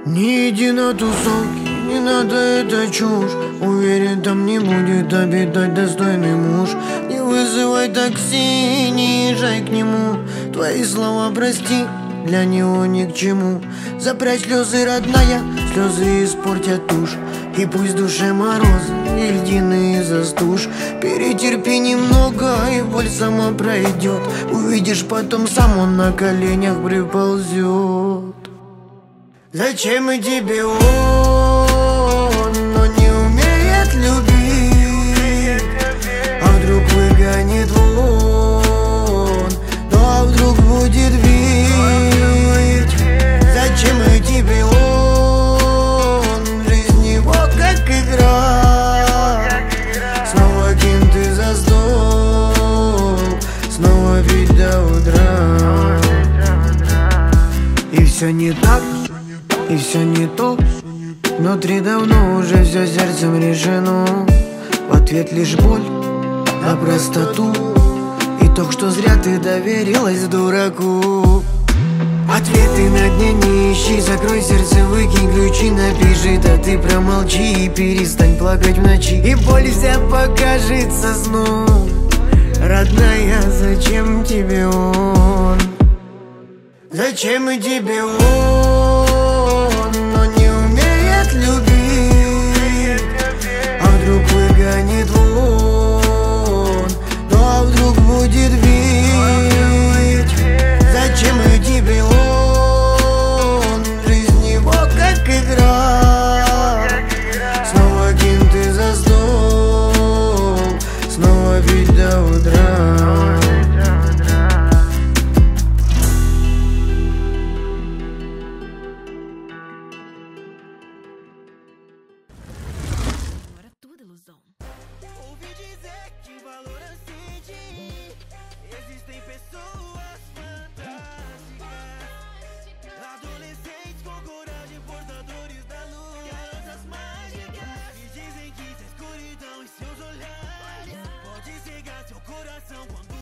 Не иди на тусовки, не надо, это чушь. Уверен, там не будет обитать достойный муж. Не вызывай такси, не езжай к нему. Твои слова прости, для него ни к чему. Запрячь слезы, родная, слезы испортят тушь. И пусть в душе морозы и льдины застушь. Перетерпи немного, и боль сама пройдет. Увидишь потом, сам он на коленях приползет. Зачем и тебе он, но не умеет любить? А вдруг выгонит вон, ну а вдруг будет бить? Зачем и тебе он, жизнь его как игра? Снова кем-то за стол, снова пить до утра. И все не так, и все не то. Внутри давно уже все сердцем решено. В ответ лишь боль на простоту. Итог, что зря ты доверилась дураку. Ответы на дне не ищи, закрой сердце, выкинь ключи, напиши, да ты промолчи и перестань плакать в ночи. И боль вся покажется сном. Родная, зачем тебе он? Зачем и тебе он, но не умеет любить? А вдруг выгонит